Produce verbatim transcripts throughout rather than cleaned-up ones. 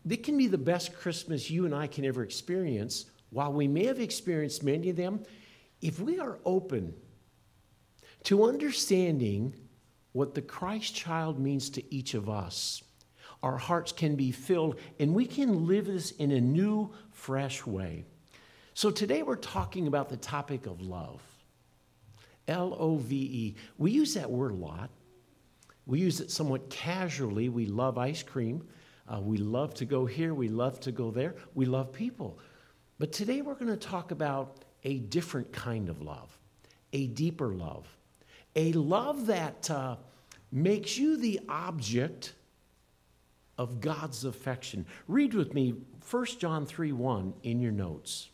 It can be the best Christmas you and I can ever experience. While we may have experienced many of them, if we are open to understanding what the Christ child means to each of us, our hearts can be filled and we can live this in a new, fresh way. So today we're talking about the topic of love. L O V E. We use that word a lot. We use it somewhat casually. We love ice cream. Uh, we love to go here. We love to go there. We love people. But today we're going to talk about a different kind of love, a deeper love, a love that uh, makes you the object of God's affection. Read with me First John three one in your notes.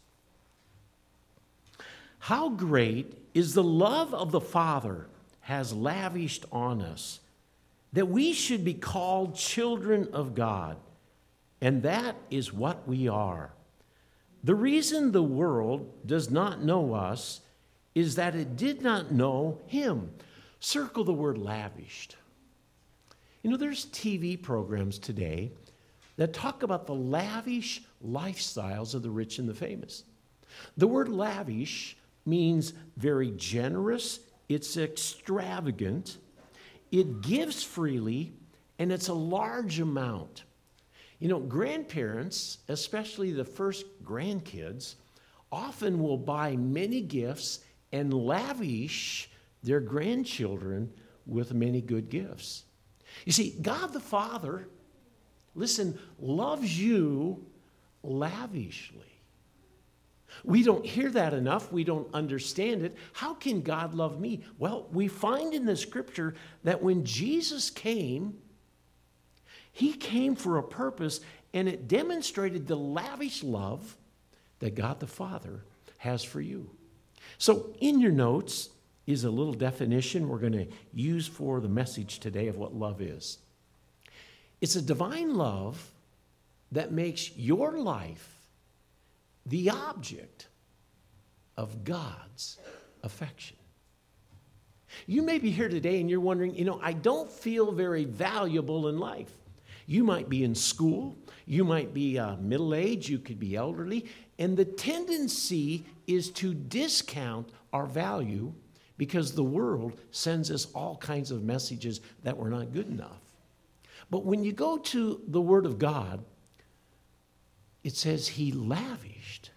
How great is the love of the Father has lavished on us, that we should be called children of God, and that is what we are. The reason the world does not know us is that it did not know him. Circle the word lavished. You know, there's T V programs today that talk about the lavish lifestyles of the rich and the famous. The word lavish means very generous, it's extravagant, it gives freely, and it's a large amount. You know, grandparents, especially the first grandkids, often will buy many gifts and lavish their grandchildren with many good gifts. You see, God the Father, listen, loves you lavishly. We don't hear that enough. We don't understand it. How can God love me? Well, we find in the scripture that when Jesus came, he came for a purpose, and it demonstrated the lavish love that God the Father has for you. So in your notes is a little definition we're going to use for the message today of what love is. It's a divine love that makes your life the object of God's affection. You may be here today and you're wondering, you know, I don't feel very valuable in life. You might be in school, you might be uh, middle-aged, you could be elderly, and the tendency is to discount our value because the world sends us all kinds of messages that we're not good enough. But when you go to the Word of God, it says he lavished.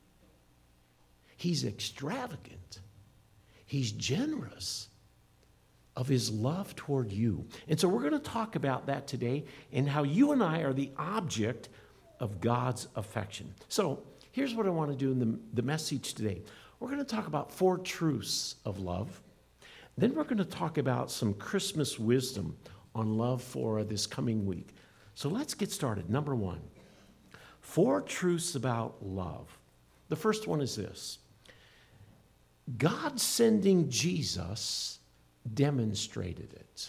He's extravagant. He's generous of his love toward you. And so we're going to talk about that today and how you and I are the object of God's affection. So here's what I want to do in the, the message today. We're going to talk about four truths of love. Then we're going to talk about some Christmas wisdom on love for this coming week. So let's get started. Number one. Four truths about love. The first one is this. God sending Jesus demonstrated it.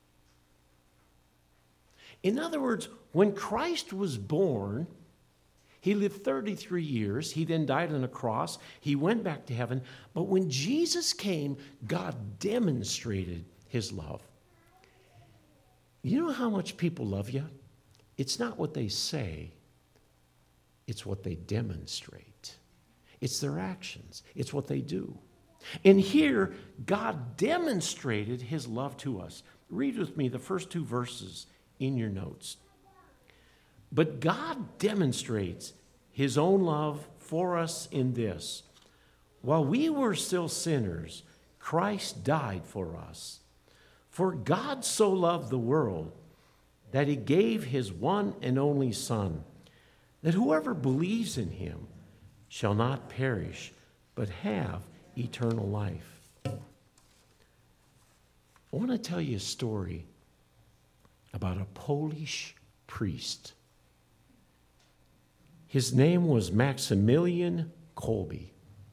In other words, when Christ was born, he lived thirty-three years. He then died on a cross. He went back to heaven. But when Jesus came, God demonstrated his love. You know how much people love you? It's not what they say. It's what they demonstrate. It's their actions. It's what they do. And here, God demonstrated his love to us. Read with me the first two verses in your notes. But God demonstrates his own love for us in this. While we were still sinners, Christ died for us. For God so loved the world that he gave his one and only Son, that whoever believes in him shall not perish, but have eternal life. I want to tell you a story about a Polish priest. His name was Maximilian Kolbe.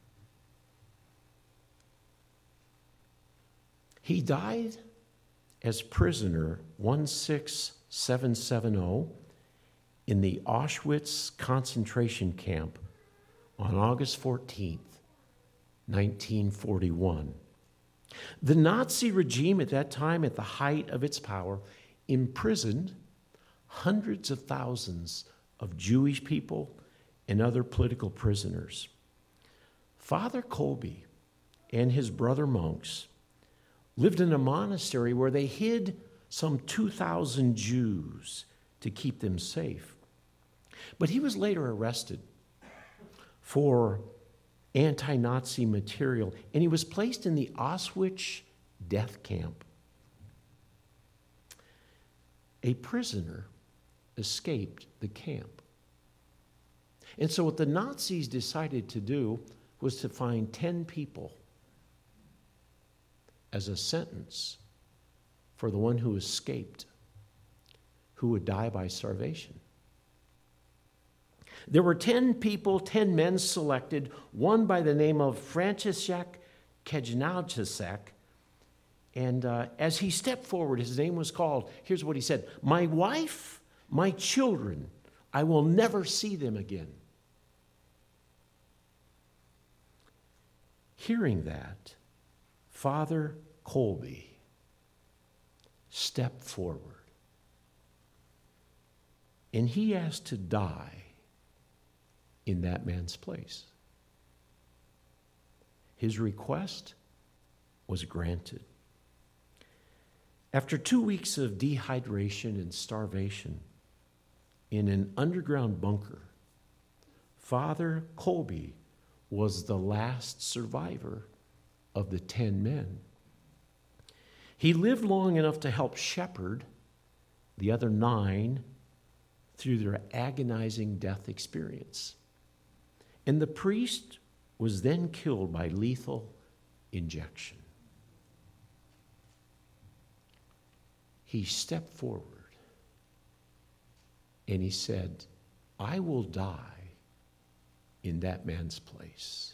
He died as prisoner one six seven seven zero in the Auschwitz concentration camp on August fourteenth, nineteen forty-one. The Nazi regime at that time, at the height of its power, imprisoned hundreds of thousands of Jewish people and other political prisoners. Father Kolbe and his brother monks lived in a monastery where they hid some two thousand Jews to keep them safe. But he was later arrested for anti-Nazi material, and he was placed in the Auschwitz death camp. A prisoner escaped the camp. And so what the Nazis decided to do was to find ten people as a sentence for the one who escaped, who would die by starvation. There were ten people, ten men selected, one by the name of Franciszek Kajnauczek. And uh, as he stepped forward, his name was called. Here's what he said: "My wife, my children, I will never see them again." Hearing that, Father Kolbe stepped forward, and he asked to die in that man's place. His request was granted. After two weeks of dehydration and starvation in an underground bunker, Father Kolbe was the last survivor of the ten men. He lived long enough to help shepherd the other nine through their agonizing death experience. And the priest was then killed by lethal injection. He stepped forward and he said, "I will die in that man's place."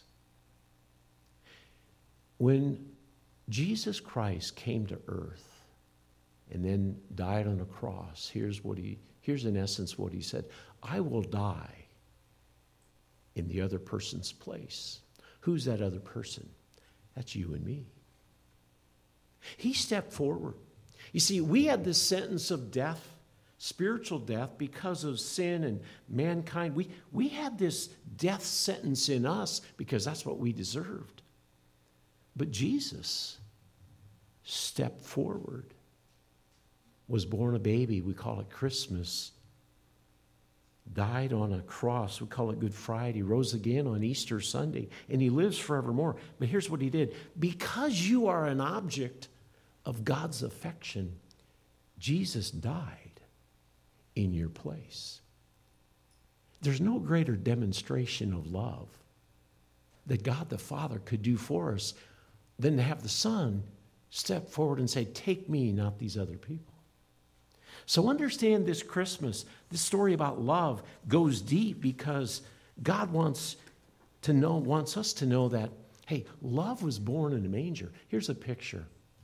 When Jesus Christ came to earth and then died on a cross, here's what he, here's in essence what he said: "I will die in the other person's place." Who's that other person? That's you and me. He stepped forward. You see, we had this sentence of death, spiritual death, because of sin and mankind. We, we had this death sentence in us because that's what we deserved. But Jesus stepped forward, was born a baby. We call it Christmas. Died on a cross. We call it Good Friday. Rose again on Easter Sunday. And he lives forevermore. But here's what he did. Because you are an object of God's affection, Jesus died in your place. There's no greater demonstration of love that God the Father could do for us than to have the Son step forward and say, "Take me, not these other people." So understand this Christmas, this story about love goes deep because God wants to know, wants us to know that, hey, love was born in a manger. Here's a picture.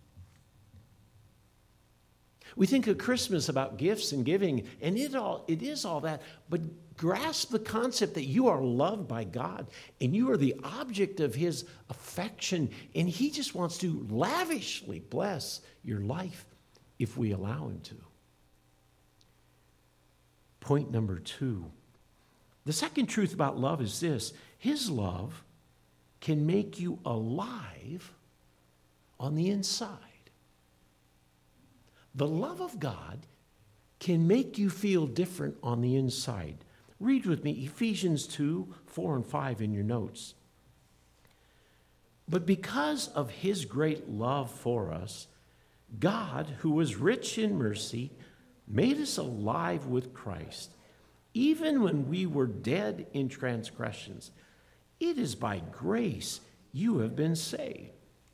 We think of Christmas about gifts and giving, and it all it is all that, but grasp the concept that you are loved by God and you are the object of his affection, and he just wants to lavishly bless your life if we allow him to. Point number two. The second truth about love is this: his love can make you alive on the inside. The love of God can make you feel different on the inside. Read with me Ephesians two, four, and five in your notes. "But because of his great love for us, God, who was rich in mercy, made us alive with Christ, even when we were dead in transgressions. It is by grace you have been saved."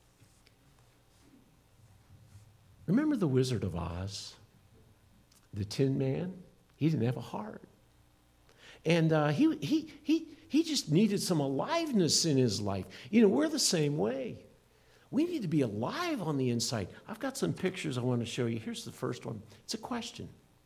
Remember the Wizard of Oz? The Tin Man? He didn't have a heart. And uh, he, he, he, he just needed some aliveness in his life. You know, we're the same way. We need to be alive on the inside. I've got some pictures I want to show you. Here's the first one. It's a question.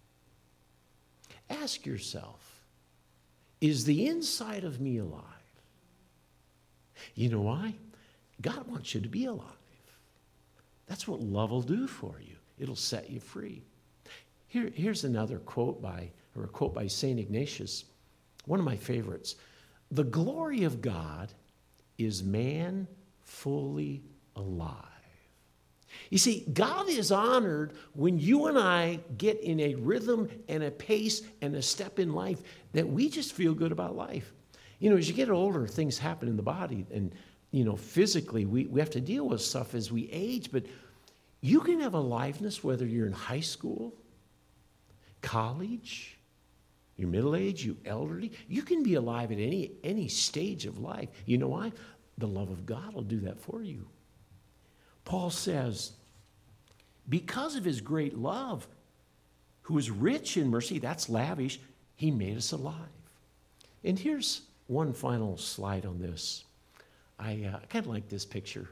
Ask yourself, is the inside of me alive? You know why? God wants you to be alive. That's what love will do for you. It'll set you free. Here, here's another quote by or a quote by Saint Ignatius, one of my favorites. The glory of God is man fully alive. You see, God is honored when you and I get in a rhythm and a pace and a step in life that we just feel good about life. You know, as you get older, things happen in the body, and, you know, physically, we, we have to deal with stuff as we age, but you can have aliveness whether you're in high school, college, you're middle age, you elderly. You can be alive at any, any stage of life. You know why? The love of God will do that for you. Paul says, because of his great love, who is rich in mercy, that's lavish, he made us alive. And here's one final slide on this. I uh, kind of like this picture.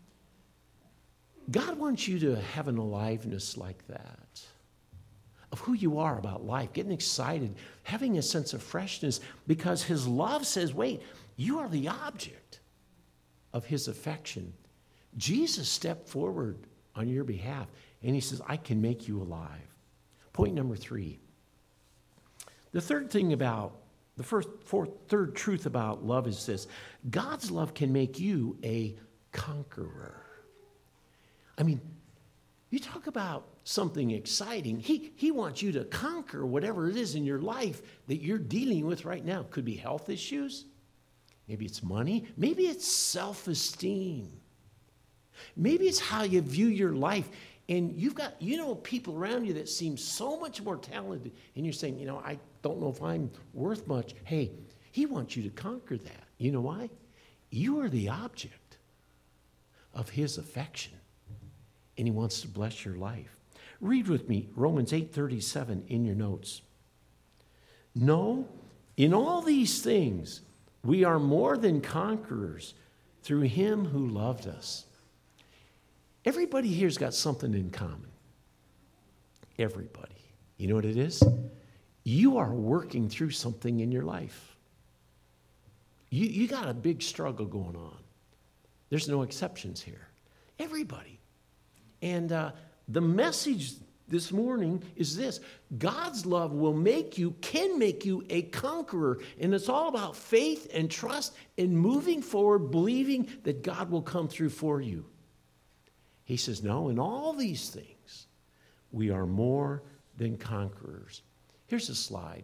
God wants you to have an aliveness like that, of who you are about life, getting excited, having a sense of freshness, because his love says, wait, you are the object of his affection. Jesus stepped forward on your behalf, and he says, I can make you alive. Point number three. The third thing about, the first, fourth, third truth about love is this. God's love can make you a conqueror. I mean, you talk about something exciting. He, he wants you to conquer whatever it is in your life that you're dealing with right now. Could be health issues. Maybe it's money. Maybe it's self-esteem. Maybe it's how you view your life. And you've got, you know, people around you that seem so much more talented. And you're saying, you know, I don't know if I'm worth much. Hey, he wants you to conquer that. You know why? You are the object of his affection. And he wants to bless your life. Read with me Romans eight thirty-seven in your notes. No, in all these things, we are more than conquerors through him who loved us. Everybody here's got something in common. Everybody. You know what it is? You are working through something in your life. You, you got a big struggle going on. There's no exceptions here. Everybody. And uh, the message this morning is this. God's love will make you, can make you a conqueror. And it's all about faith and trust and moving forward, believing that God will come through for you. He says, no, in all these things, we are more than conquerors. Here's a slide.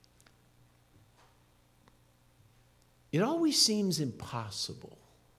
It always seems impossible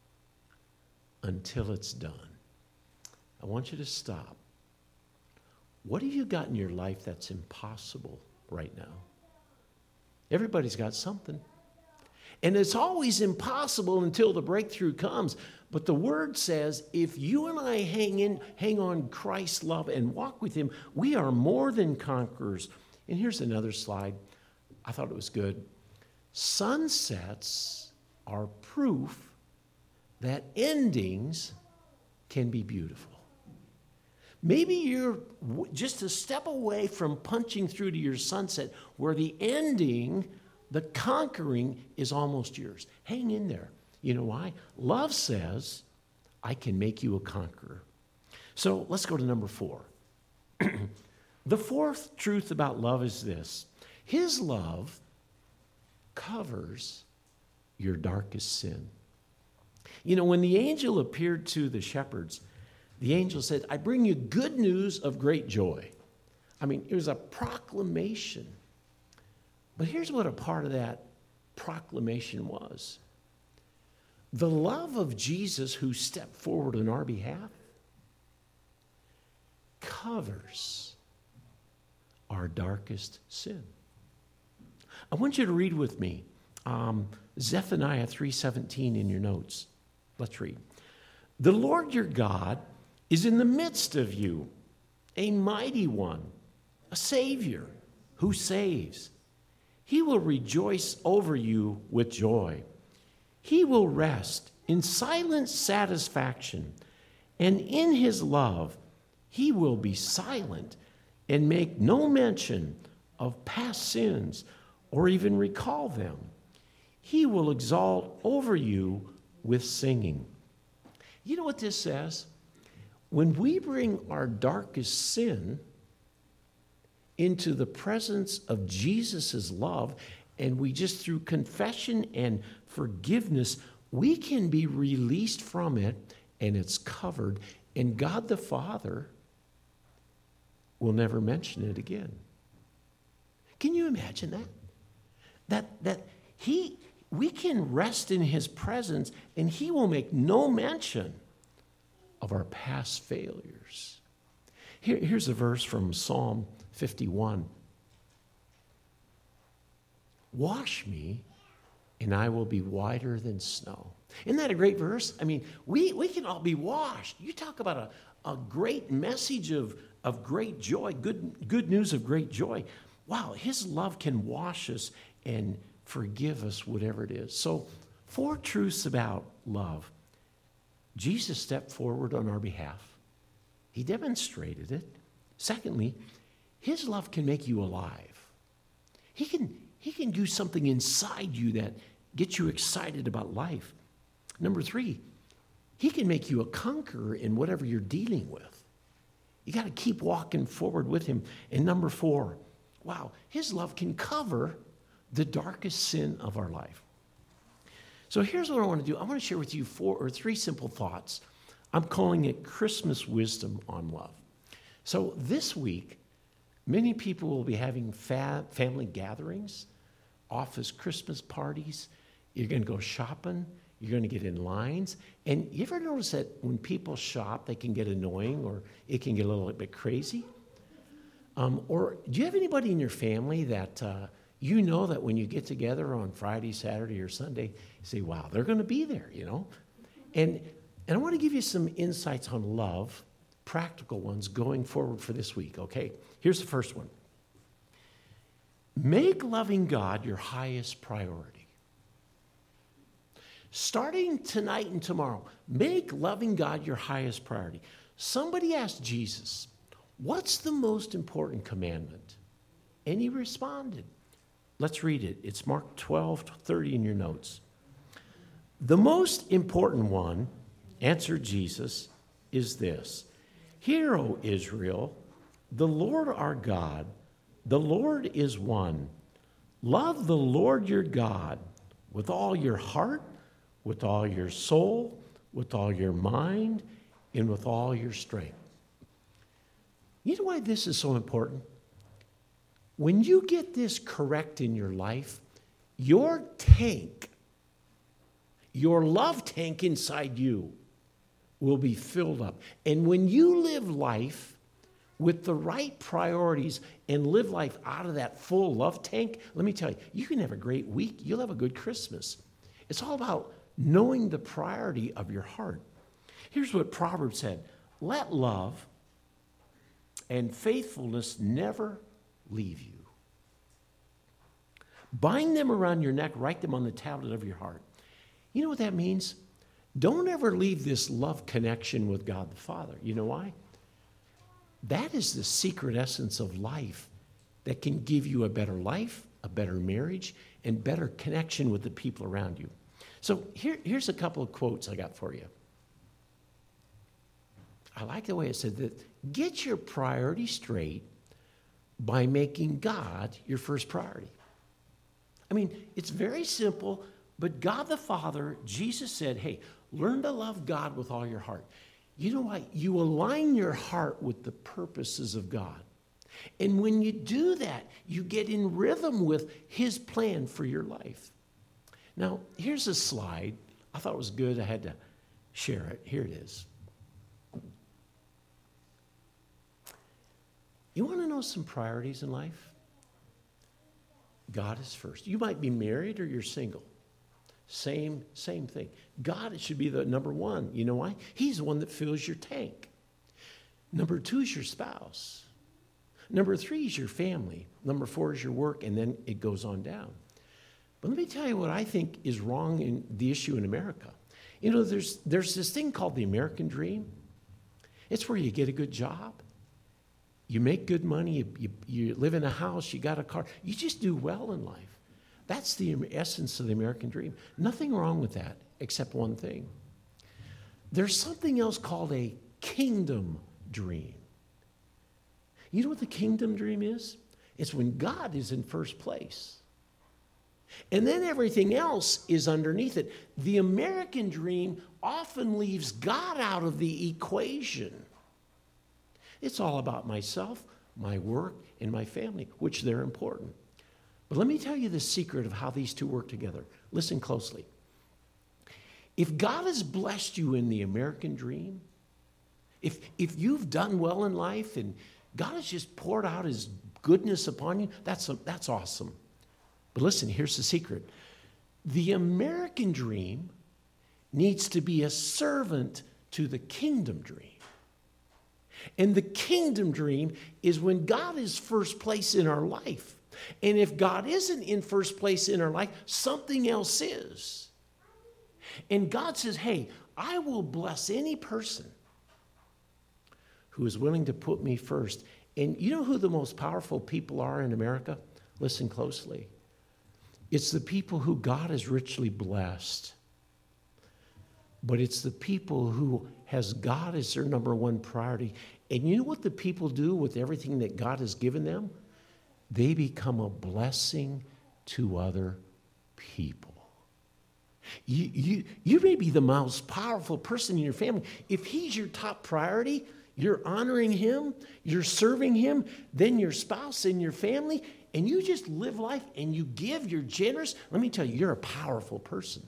until it's done. I want you to stop. What have you got in your life that's impossible right now? Everybody's got something. And it's always impossible until the breakthrough comes. But the word says, if you and I hang in, hang on Christ's love and walk with him, we are more than conquerors. And here's another slide. I thought it was good. Sunsets are proof that endings can be beautiful. Maybe you're just a step away from punching through to your sunset where the ending, the conquering, is almost yours. Hang in there. You know why? Love says, I can make you a conqueror. So let's go to number four. The fourth truth about love is this. His love covers your darkest sin. You know, when the angel appeared to the shepherds, the angel said, I bring you good news of great joy. I mean, it was a proclamation. But here's what a part of that proclamation was. The love of Jesus who stepped forward on our behalf covers our darkest sin. I want you to read with me um, Zephaniah three seventeen in your notes. Let's read. The Lord your God is in the midst of you, a mighty one, a Savior who saves. He will rejoice over you with joy. He will rest in silent satisfaction, and in his love he will be silent and make no mention of past sins or even recall them. He will exalt over you with singing. You know what this says? When we bring our darkest sin into the presence of Jesus' love, and we just, through confession and forgiveness, we can be released from it, and it's covered, and God the Father will never mention it again. Can you imagine that? That, that he, we can rest in his presence, and he will make no mention of our past failures. Here, here's a verse from Psalm fifty-one. Wash me, and I will be whiter than snow. Isn't that a great verse? I mean, we, we can all be washed. You talk about a, a great message of, of great joy, good, good news of great joy. Wow, his love can wash us and forgive us, whatever it is. So, four truths about love. Jesus stepped forward on our behalf. He demonstrated it. Secondly, his love can make you alive. He can, he can do something inside you that gets you excited about life. Number three, he can make you a conqueror in whatever you're dealing with. You got to keep walking forward with him. And number four, wow, his love can cover the darkest sin of our life. So here's what I want to do. I want to share with you four or three simple thoughts. I'm calling it Christmas wisdom on love. So this week, many people will be having fa- family gatherings, office Christmas parties. You're going to go shopping. You're going to get in lines. And you ever notice that when people shop, they can get annoying or it can get a little bit crazy? Um, or do you have anybody in your family that uh, you know that when you get together on Friday, Saturday, or Sunday, you say, wow, they're going to be there, you know? And, and I want to give you some insights on love, practical ones, going forward for this week, okay? Here's the first one. Make loving God your highest priority. Starting tonight and tomorrow, make loving God your highest priority. Somebody asked Jesus, what's the most important commandment? And he responded. Let's read it. It's Mark twelve thirty in your notes. The most important one, answered Jesus, is this. Hear, O Israel, the Lord our God, the Lord is one. Love the Lord your God with all your heart, with all your soul, with all your mind, and with all your strength. You know why this is so important? When you get this correct in your life, your tank, your love tank inside you will be filled up. And when you live life with the right priorities and live life out of that full love tank, let me tell you, you can have a great week. You'll have a good Christmas. It's all about knowing the priority of your heart. Here's what Proverbs said. Let love and faithfulness never leave you. Bind them around your neck, write them on the tablet of your heart. You know what that means? Don't ever leave this love connection with God the Father. You know why? That is the secret essence of life that can give you a better life, a better marriage, and better connection with the people around you. So here, here's a couple of quotes I got for you. I like the way it said that, get your priority straight by making God your first priority. I mean, it's very simple, but God the Father, Jesus said, hey, learn to love God with all your heart. You know why? You align your heart with the purposes of God. And when you do that, you get in rhythm with his plan for your life. Now, here's a slide. I thought it was good. I had to share it. Here it is. You want to know some priorities in life? God is first. You might be married or you're single. Same, same thing. God should be the number one. You know why? He's the one that fills your tank. Number two is your spouse. Number three is your family. Number four is your work, and then it goes on down. But let me tell you what I think is wrong in the issue in America. You know, there's, there's this thing called the American dream. It's where you get a good job. You make good money. You, you, you live in a house. You got a car. You just do well in life. That's the essence of the American dream. Nothing wrong with that, except one thing. There's something else called a kingdom dream. You know what the kingdom dream is? It's when God is in first place. And then everything else is underneath it. The American dream often leaves God out of the equation. It's all about myself, my work, and my family, which they're important. But let me tell you the secret of how these two work together. Listen closely. If God has blessed you in the American dream, if, if you've done well in life and God has just poured out his goodness upon you, that's, that's awesome. But listen, here's the secret. The American dream needs to be a servant to the kingdom dream. And the kingdom dream is when God is first place in our life. And if God isn't in first place in our life, something else is. And God says, hey, I will bless any person who is willing to put me first. And you know who the most powerful people are in America? Listen closely. It's the people who God has richly blessed. But it's the people who has God as their number one priority. And you know what the people do with everything that God has given them? They become a blessing to other people. You, you, you may be the most powerful person in your family. If he's your top priority, you're honoring him, you're serving him, then your spouse and your family, and you just live life and you give, you're generous. Let me tell you, you're a powerful person.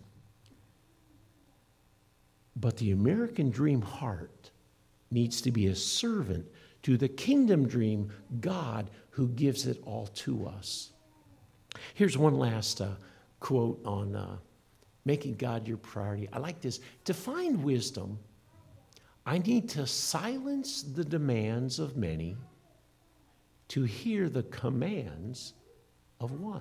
But the American dream heart needs to be a servant to the kingdom dream God who gives it all to us. Here's one last uh, quote on uh, making God your priority. I like this. To find wisdom, I need to silence the demands of many to hear the commands of one.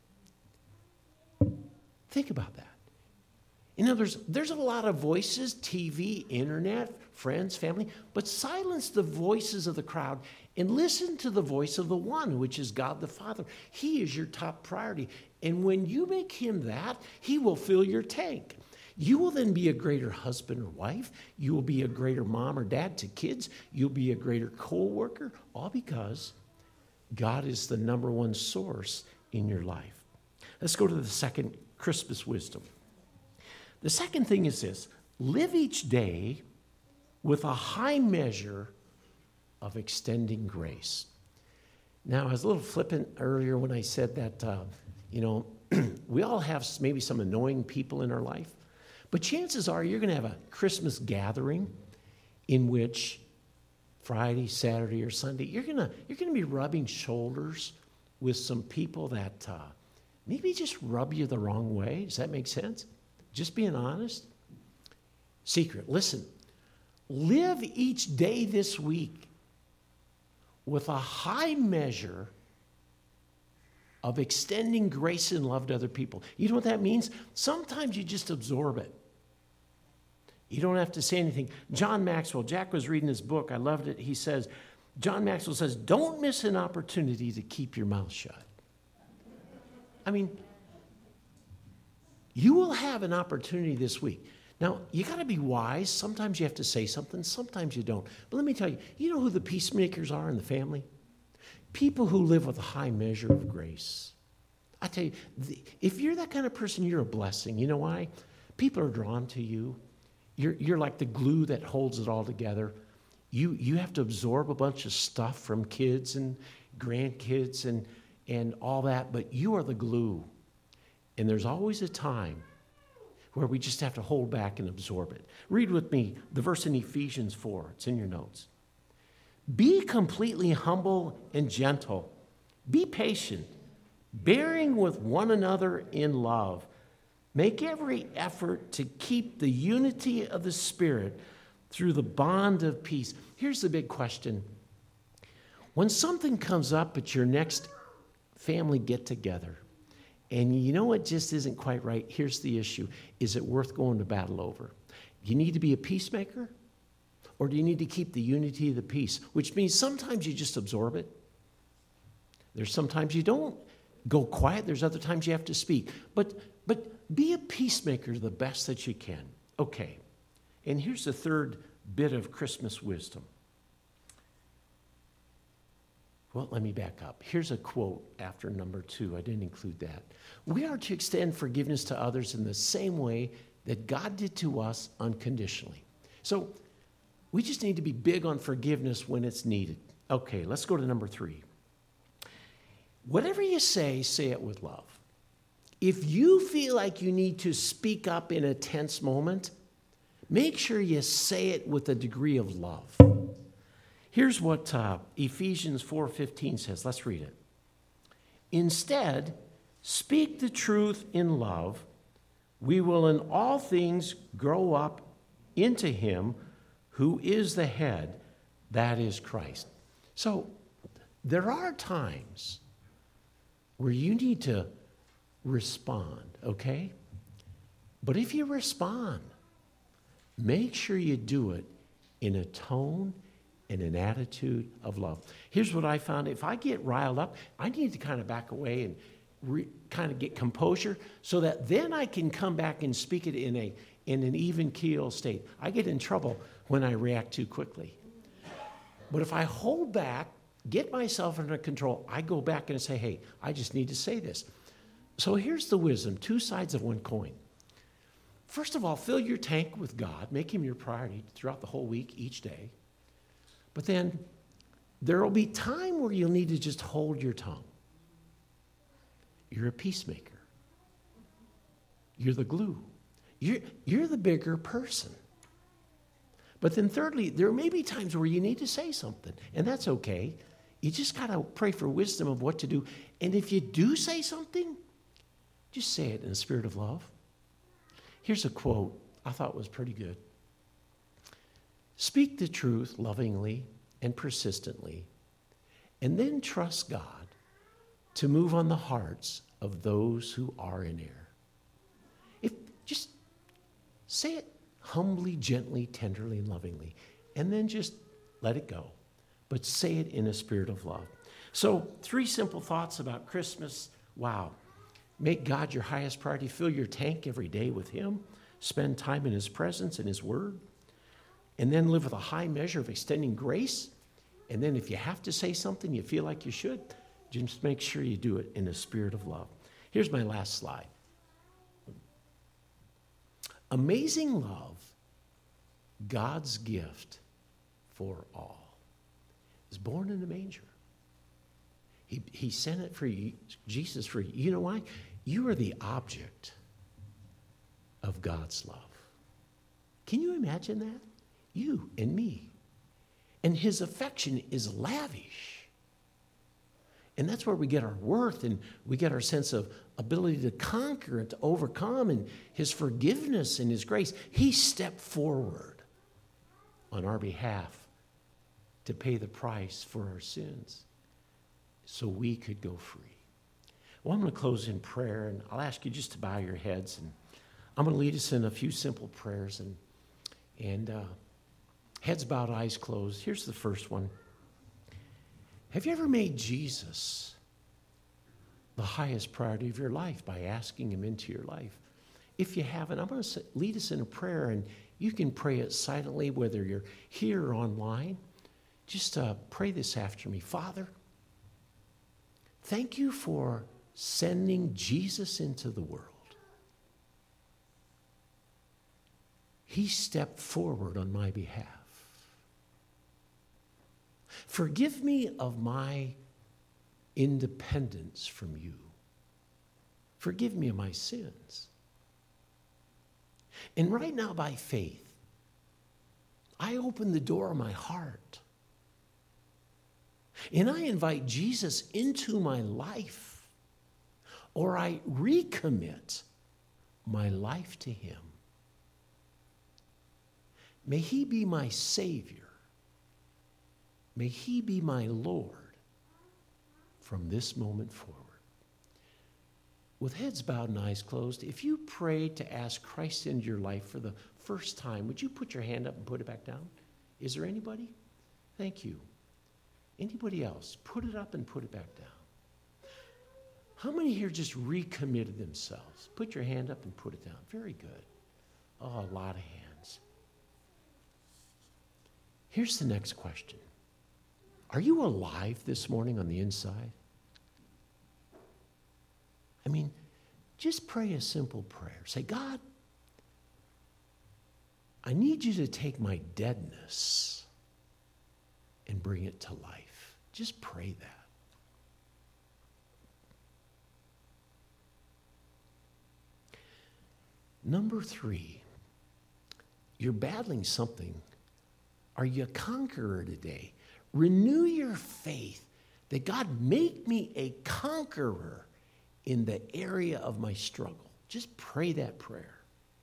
Think about that. In other words, there's a lot of voices, T V, internet, friends, family, but silence the voices of the crowd and listen to the voice of the one, which is God the Father. He is your top priority. And when you make him that, he will fill your tank. You will then be a greater husband or wife. You will be a greater mom or dad to kids. You'll be a greater co-worker, all because God is the number one source in your life. Let's go to the second Christmas wisdom. The second thing is this: live each day with a high measure of extending grace. Now, I was a little flippant earlier when I said that, uh, you know, we all have maybe some annoying people in our life, but chances are you're going to have a Christmas gathering in which Friday, Saturday, or Sunday, you're going to you're going to be rubbing shoulders with some people that uh, maybe just rub you the wrong way. Does that make sense? Just being honest. Secret, listen. Live each day this week with a high measure of extending grace and love to other people. You know what that means? Sometimes you just absorb it. You don't have to say anything. John Maxwell, Jack was reading his book. I loved it. He says, John Maxwell says, don't miss an opportunity to keep your mouth shut. I mean, you will have an opportunity this week. Now, you got to be wise. Sometimes you have to say something. Sometimes you don't. But let me tell you, you know who the peacemakers are in the family? People who live with a high measure of grace. I tell you, if you're that kind of person, you're a blessing. You know why? People are drawn to you. You're, you're like the glue that holds it all together. You, you have to absorb a bunch of stuff from kids and grandkids and, and all that, but you are the glue. And there's always a time where we just have to hold back and absorb it. Read with me the verse in Ephesians four. It's in your notes. Be completely humble and gentle. Be patient, bearing with one another in love. Make every effort to keep the unity of the Spirit through the bond of peace. Here's the big question. When something comes up at your next family get-together, and you know it just isn't quite right, here's the issue. Is it worth going to battle over? You need to be a peacemaker, or do you need to keep the unity of the peace? Which means sometimes you just absorb it. There's sometimes you don't go quiet. There's other times you have to speak. But, but be a peacemaker the best that you can. Okay, and here's the third bit of Christmas wisdom. Well, let me back up. Here's a quote after number two. I didn't include that. We are to extend forgiveness to others in the same way that God did to us unconditionally. So we just need to be big on forgiveness when it's needed. Okay, let's go to number three. Whatever you say, say it with love. If you feel like you need to speak up in a tense moment, make sure you say it with a degree of love. Here's what uh, Ephesians four fifteen says. Let's read it. Instead, speak the truth in love. We will in all things grow up into him who is the head, that is Christ. So there are times where you need to respond, okay? But if you respond, make sure you do it in a tone and an attitude of love. Here's what I found. If I get riled up, I need to kind of back away and re, kind of get composure so that then I can come back and speak it in a in an even keel state. I get in trouble when I react too quickly. But if I hold back, get myself under control, I go back and say, hey, I just need to say this. So here's the wisdom, two sides of one coin. First of all, fill your tank with God. Make him your priority throughout the whole week, each day. But then there will be time where you'll need to just hold your tongue. You're a peacemaker. You're the glue. You're, you're the bigger person. But then thirdly, there may be times where you need to say something, and that's okay. You just got to pray for wisdom of what to do. And if you do say something, just say it in a spirit of love. Here's a quote I thought was pretty good. Speak the truth lovingly and persistently, and then trust God to move on the hearts of those who are in error. If just say it humbly, gently, tenderly, and lovingly, and then just let it go. But say it in a spirit of love. So, three simple thoughts about Christmas. Wow. Make God your highest priority. Fill your tank every day with him. Spend time in his presence and his word. And then live with a high measure of extending grace. And then if you have to say something you feel like you should, just make sure you do it in a spirit of love. Here's my last slide. Amazing love, God's gift for all, is born in a manger. He, he sent it for you, Jesus for you. You know why? You are the object of God's love. Can you imagine that? You and me. And his affection is lavish. And that's where we get our worth and we get our sense of ability to conquer and to overcome and his forgiveness and his grace. He stepped forward on our behalf to pay the price for our sins so we could go free. Well, I'm going to close in prayer, and I'll ask you just to bow your heads, and I'm going to lead us in a few simple prayers, and, and uh, heads bowed, eyes closed. Here's the first one. Have you ever made Jesus the highest priority of your life by asking him into your life? If you haven't, I'm going to lead us in a prayer, and you can pray it silently, whether you're here or online. Just uh, pray this after me. Father, thank you for sending Jesus into the world. He stepped forward on my behalf. Forgive me of my independence from you. Forgive me of my sins. And right now, by faith, I open the door of my heart. And I invite Jesus into my life, or I recommit my life to him. May he be my Savior. May he be my Lord from this moment forward. With heads bowed and eyes closed, if you prayed to ask Christ into your life for the first time, would you put your hand up and put it back down? Is there anybody? Thank you. Anybody else? Put it up and put it back down. How many here just recommitted themselves? Put your hand up and put it down. Very good. Oh, a lot of hands. Here's the next question. Are you alive this morning on the inside? I mean, just pray a simple prayer. Say, God, I need you to take my deadness and bring it to life. Just pray that. Number three, you're battling something. Are you a conqueror today? Renew your faith that God, make me a conqueror in the area of my struggle. Just pray that prayer.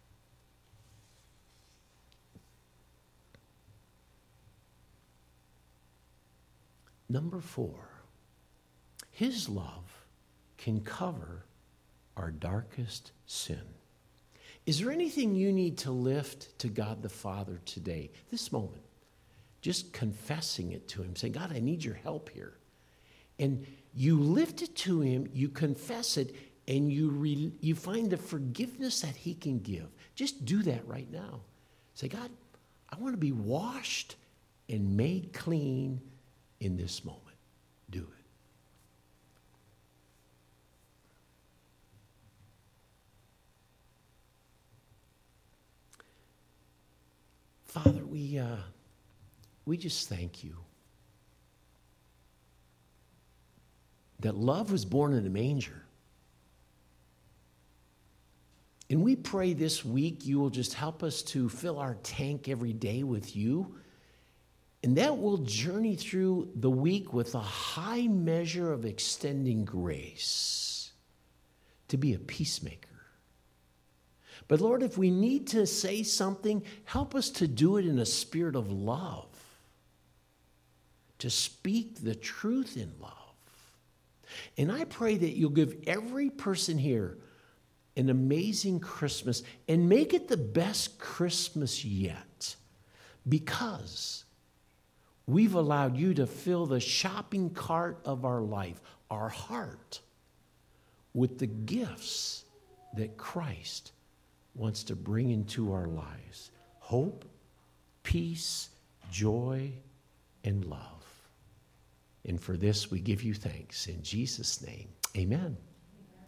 Number four, his love can cover our darkest sin. Is there anything you need to lift to God the Father today, this moment? Just confessing it to him, saying, God, I need your help here. And you lift it to him, you confess it, and you, re- you find the forgiveness that he can give. Just do that right now. Say, God, I want to be washed and made clean in this moment. Do it. Father, we, uh, we just thank you that love was born in a manger. And we pray this week you will just help us to fill our tank every day with you. And that will journey through the week with a high measure of extending grace to be a peacemaker. But Lord, if we need to say something, help us to do it in a spirit of love, to speak the truth in love. And I pray that you'll give every person here an amazing Christmas and make it the best Christmas yet, because we've allowed you to fill the shopping cart of our life, our heart, with the gifts that Christ wants to bring into our lives. Hope, peace, joy, and love. And for this we give you thanks. In Jesus' name, amen.